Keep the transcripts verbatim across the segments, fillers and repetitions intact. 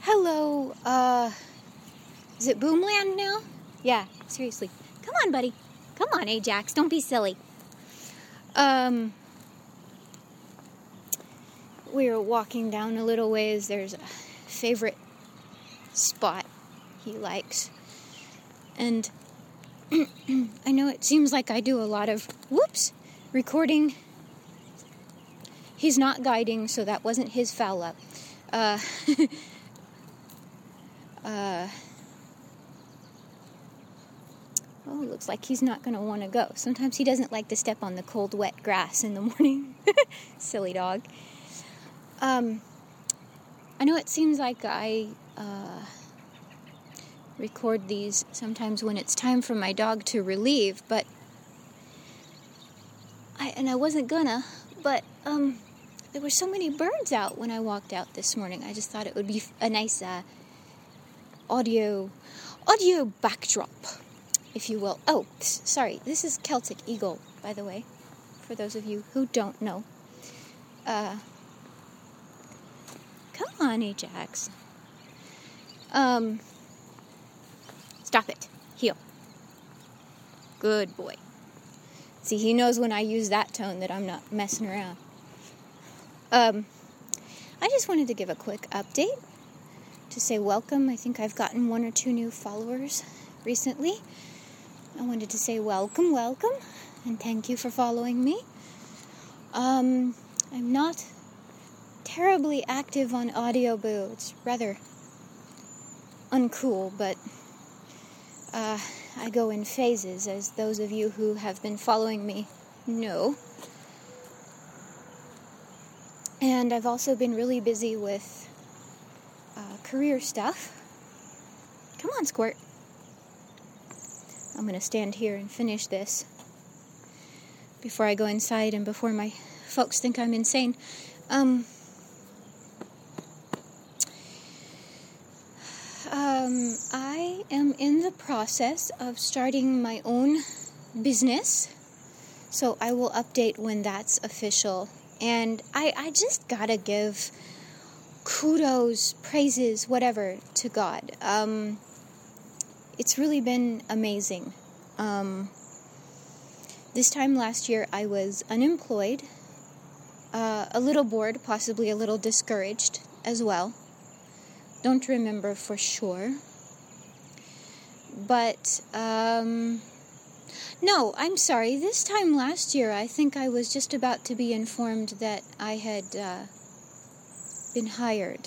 Hello, uh, is it Boomland now? Yeah, seriously. Come on, buddy. Come on, Ajax. Don't be silly. Um, we were walking down a little ways. There's a favorite spot he likes. And I know it seems like I do a lot of, whoops, recording. He's not guiding, so that wasn't his foul up. Uh, uh, oh, looks like he's not going to want to go. Sometimes he doesn't like to step on the cold, wet grass in the morning. Silly dog. Um, I know it seems like I uh, record these sometimes when it's time for my dog to relieve, but I and I wasn't gonna, but um, there were so many birds out when I walked out this morning. I just thought it would be a nice uh, audio audio backdrop, if you will. Oh, sorry, this is Celtic Eagle, by the way, for those of you who don't know. Uh, come on, Ajax. Um, stop it. Heel. Good boy. See, he knows when I use that tone that I'm not messing around. Um, I just wanted to give a quick update to say welcome. I think I've gotten one or two new followers recently. I wanted to say welcome, welcome, and thank you for following me. Um, I'm not terribly active on Audioboo. It's rather uncool, but uh, I go in phases, as those of you who have been following me know. And I've also been really busy with uh, career stuff. Come on, Squirt. I'm going to stand here and finish this before I go inside and before my folks think I'm insane. Um, um, I am in the process of starting my own business, so I will update when that's official. And I, I just gotta give kudos, praises, whatever, to God. Um, it's really been amazing. Um, this time last year, I was unemployed, uh, a little bored, possibly a little discouraged as well. Don't remember for sure. But, um... No, I'm sorry. This time last year, I think I was just about to be informed that I had uh, been hired.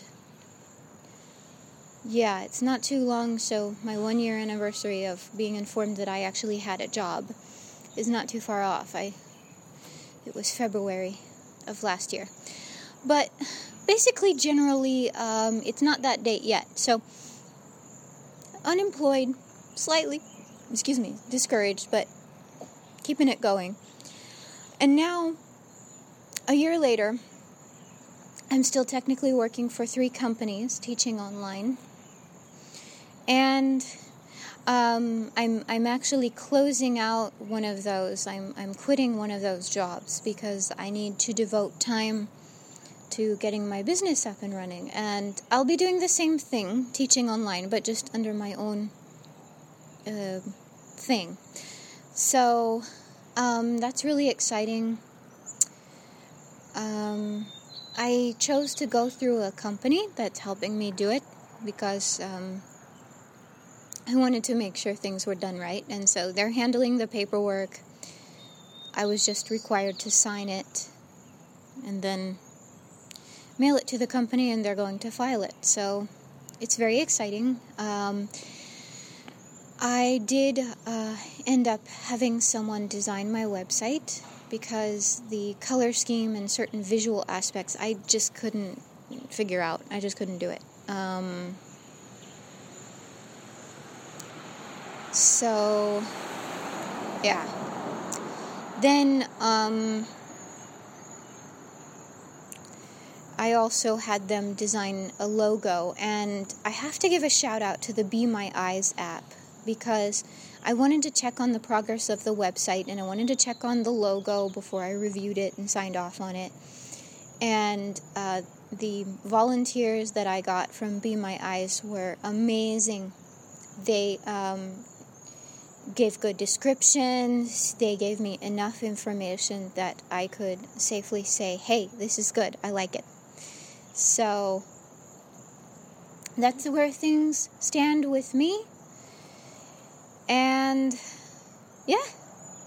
Yeah, it's not too long, so my one-year anniversary of being informed that I actually had a job is not too far off. I, it was February of last year. But basically, generally, um, it's not that date yet. So, unemployed, slightly, excuse me, discouraged, but keeping it going. And now, a year later, I'm still technically working for three companies, teaching online. And um, I'm I'm actually closing out one of those. I'm I'm quitting one of those jobs because I need to devote time to getting my business up and running. And I'll be doing the same thing, teaching online, but just under my own uh, thing. So, um, that's really exciting. Um, I chose to go through a company that's helping me do it because um, I wanted to make sure things were done right. And so they're handling the paperwork. I was just required to sign it and then mail it to the company, and they're going to file it. So it's very exciting. Um, I did uh, end up having someone design my website because the color scheme and certain visual aspects I just couldn't figure out. I just couldn't do it. Um, so, yeah. Then, um, I also had them design a logo, and I have to give a shout out to the Be My Eyes app, because I wanted to check on the progress of the website, and I wanted to check on the logo before I reviewed it and signed off on it. And uh, the volunteers that I got from Be My Eyes were amazing. They um, gave good descriptions. They gave me enough information that I could safely say, hey, this is good. I like it. So that's where things stand with me. And yeah.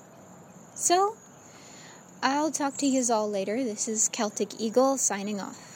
So I'll talk to you all later. This is Celtic Eagle signing off.